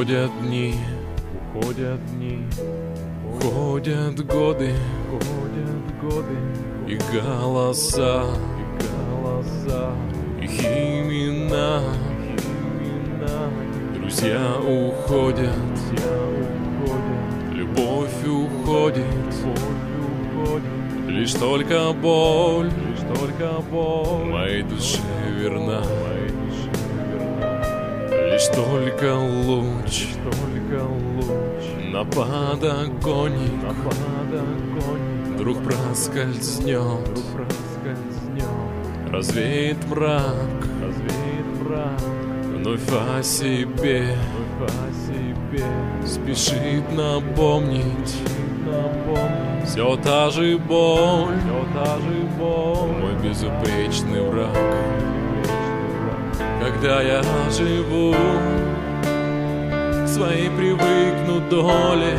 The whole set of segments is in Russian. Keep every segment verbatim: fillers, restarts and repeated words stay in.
Уходят дни, уходят дни, уходят годы, уходят годы, и голоса, и голоса, их имена, имена, друзья уходят, друзья уходят, любовь уходит, любовь уходит, лишь только боль лишь только боль моей душе верна, моей душе верна, лишь только луч только луч на подоконник на подоконник вдруг проскользнет, проскользнет, развеет мрак, развеет мрак, вновь о себе вновь о себе спешит напомнить. напомнить. Все та же боль, Все та же боль, мой безупречный враг. вечный враг. Когда я живу к своей привыкну доле,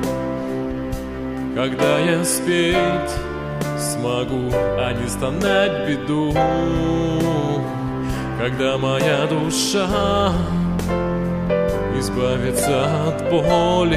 когда я спеть смогу, а не стонать беду, когда моя душа избавится от боли,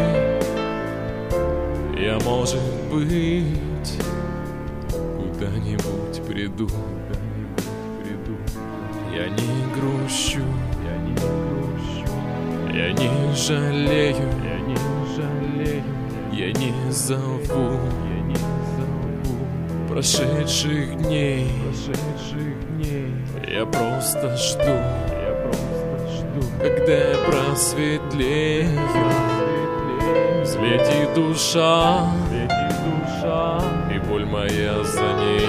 я, может быть, куда-нибудь приду. приду, Я не грущу, я не грущу, я не жалею, я не жалею, я не зову я не зову прошедших дней. прошедших дней. Я просто жду, Я просто жду, когда я просветлею, светлее, светит душа, светит душа, и боль моя за ней.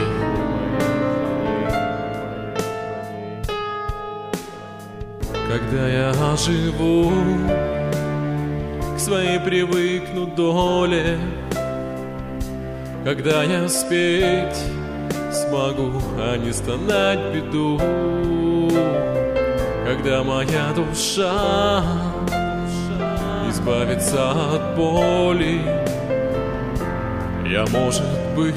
Когда я живу к своей привыкну доле, когда я спеть смогу, а не стонать беду, когда моя душа избавится от боли, я, может быть,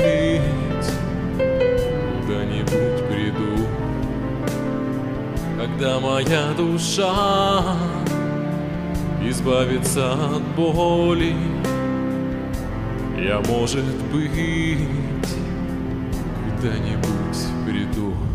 куда-нибудь приду. Когда моя душа избавится от боли, я, может быть, куда-нибудь приду.